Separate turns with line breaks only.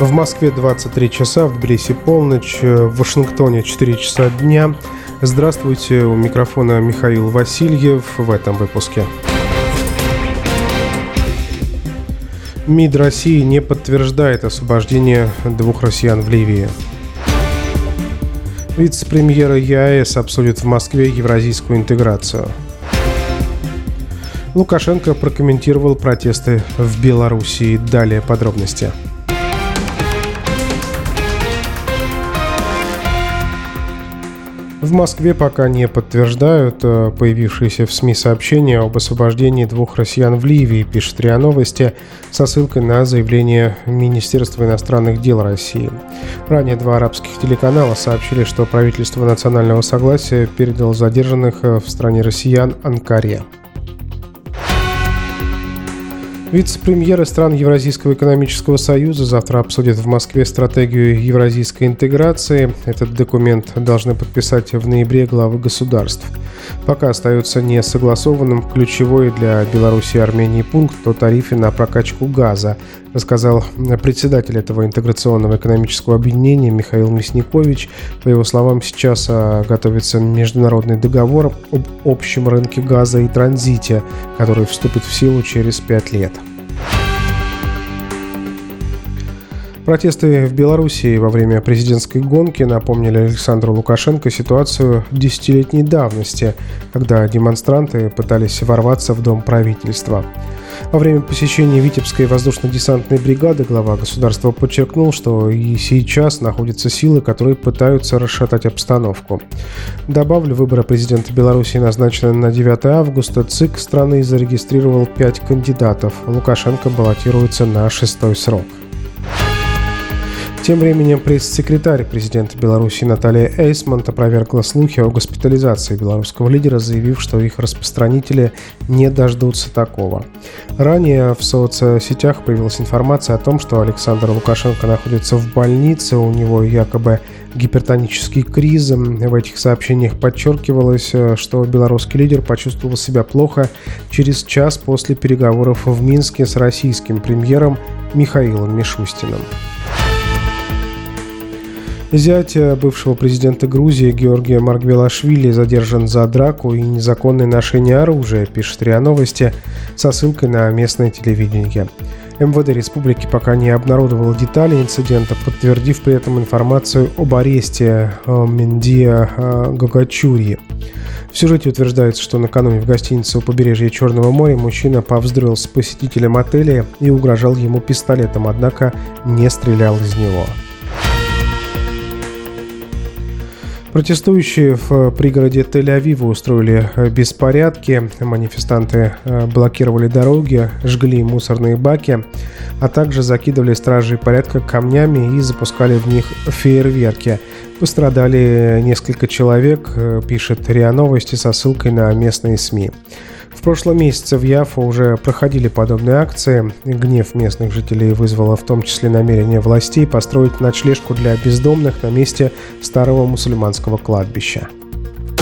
В Москве 23 часа, в Тбилиси полночь, в Вашингтоне 4 часа дня. Здравствуйте, у микрофона Михаил Васильев в этом выпуске. МИД России не подтверждает освобождение 2 россиян в Ливии. Вице-премьер ЕАЭС обсудит в Москве евразийскую интеграцию. Лукашенко прокомментировал протесты в Белоруссии. Далее подробности. В Москве пока не подтверждают появившиеся в СМИ сообщения об освобождении 2 россиян в Ливии, пишет РИА Новости, со ссылкой на заявление Министерства иностранных дел России. Ранее 2 арабских телеканала сообщили, что правительство национального согласия передало задержанных в стране россиян Анкаре. Вице-премьеры стран Евразийского экономического союза завтра обсудят в Москве стратегию евразийской интеграции. Этот документ должны подписать в ноябре главы государств. Пока остается несогласованным ключевой для Беларуси и Армении пункт о тарифе на прокачку газа, рассказал председатель этого интеграционного экономического объединения Михаил Мясникович. По его словам, сейчас готовится международный договор об общем рынке газа и транзите, который вступит в силу через 5 лет. Протесты в Белоруссии во время президентской гонки напомнили Александру Лукашенко ситуацию десятилетней давности, когда демонстранты пытались ворваться в дом правительства. Во время посещения Витебской воздушно-десантной бригады глава государства подчеркнул, что и сейчас находятся силы, которые пытаются расшатать обстановку. Добавлю, выборы президента Беларуси назначены на 9 августа. ЦИК страны зарегистрировал 5 кандидатов. Лукашенко баллотируется на 6-й срок. Тем временем пресс-секретарь президента Беларуси Наталья Эйсмонт опровергла слухи о госпитализации белорусского лидера, заявив, что их распространители не дождутся такого. Ранее в соцсетях появилась информация о том, что Александр Лукашенко находится в больнице, у него якобы гипертонический криз. В этих сообщениях подчеркивалось, что белорусский лидер почувствовал себя плохо через час после переговоров в Минске с российским премьером Михаилом Мишустиным. Зять бывшего президента Грузии Георгия Маргвелашвили задержан за драку и незаконное ношение оружия, пишет РИА Новости, со ссылкой на местное телевидение. МВД республики пока не обнародовало детали инцидента, подтвердив при этом информацию об аресте Мендия Гагачури. В сюжете утверждается, что накануне в гостинице у побережья Черного моря мужчина повздорил с посетителем отеля и угрожал ему пистолетом, однако не стрелял из него. Протестующие в пригороде Тель-Авива устроили беспорядки. Манифестанты блокировали дороги, жгли мусорные баки, а также закидывали стражей порядка камнями и запускали в них фейерверки. Пострадали несколько человек, пишет РИА Новости со ссылкой на местные СМИ. В прошлом месяце в Яффу уже проходили подобные акции. Гнев местных жителей вызвало в том числе намерение властей построить ночлежку для бездомных на месте старого мусульманского кладбища.